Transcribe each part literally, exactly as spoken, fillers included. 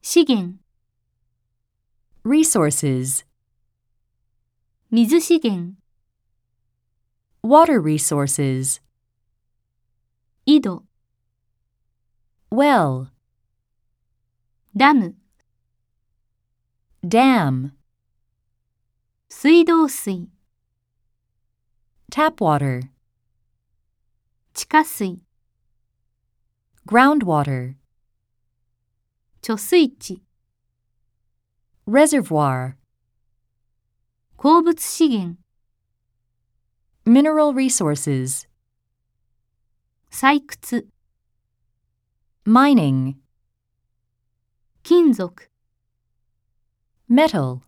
資源、 resources, 水資源、 water resources, 井戸、 well, ダム、 dam, 水道水、 tap water, 地下水、 groundwater, 貯水池、 reservoir, 鉱物資源、 mineral resources, 採掘、 mining, 金属、 metal,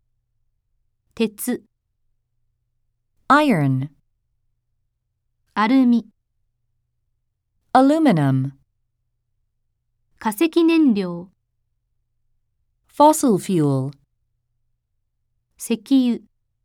鉄、 iron, アルミ、 aluminum, 化石燃料、 fossil fuel, 石油、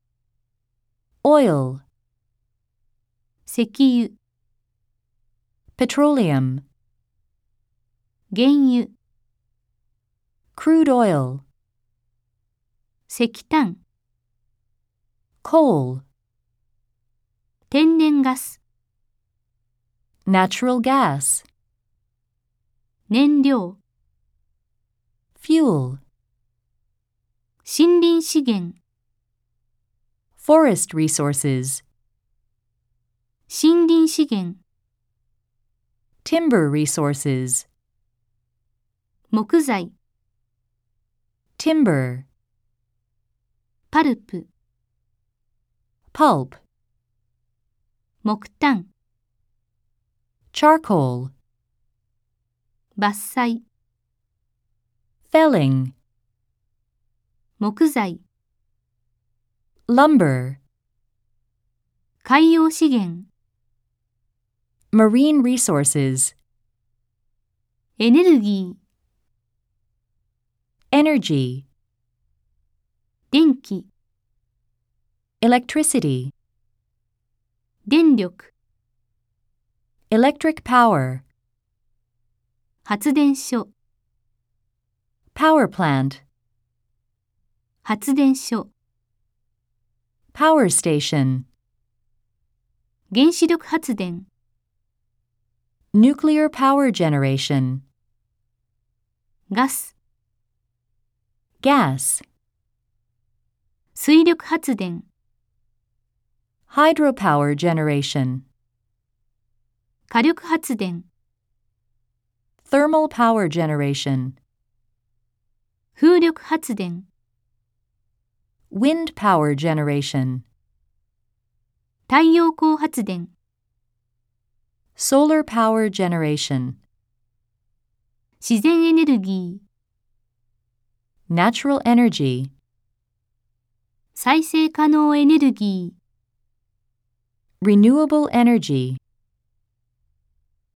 oil, 石油、 petroleum, 原油、 crude oil, 石炭、 coal, 天然ガス、 natural gas, 燃料、 fuel, 森林資源、 forest resources, 森林資源、 timber resources, 木材、 timber, パルプ、 pulp, 木炭、 charcoal, 伐採、 felling, 木材、 lumber, 海洋資源、 marine resources, エネルギー、 energy, 電気、 electricity, 電力、 electric power, 発電所、 power plant, 発電所、 power station, 原子力発電、 nuclear power generation, ガス、 gas, 水力発電、 hydropower generation, 火力発電、 thermal power generation, 風力発電、 wind power generation, 太陽光発電、 solar power generation, 自然エネルギー、 natural energy, 再生可能エネルギー、 renewable energy.